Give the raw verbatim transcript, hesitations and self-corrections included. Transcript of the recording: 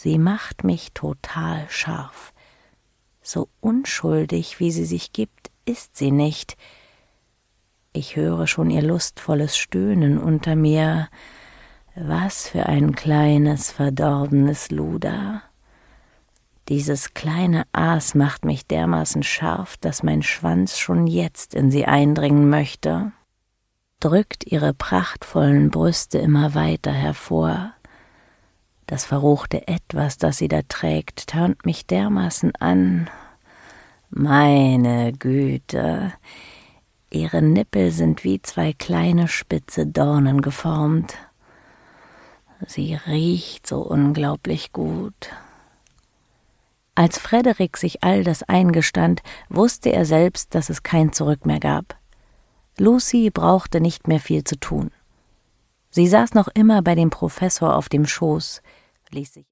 Sie macht mich total scharf. So unschuldig, wie sie sich gibt, ist sie nicht. Ich höre schon ihr lustvolles Stöhnen unter mir. Was für ein kleines, verdorbenes Luder. Dieses kleine Aas macht mich dermaßen scharf, dass mein Schwanz schon jetzt in sie eindringen möchte. Drückt ihre prachtvollen Brüste immer weiter hervor. Das verruchte Etwas, das sie da trägt, törnt mich dermaßen an. Meine Güte, ihre Nippel sind wie zwei kleine spitze Dornen geformt. Sie riecht so unglaublich gut. Als Frederik sich all das eingestand, wusste er selbst, dass es kein Zurück mehr gab. Lucy brauchte nicht mehr viel zu tun. Sie saß noch immer bei dem Professor auf dem Schoß, ließ sich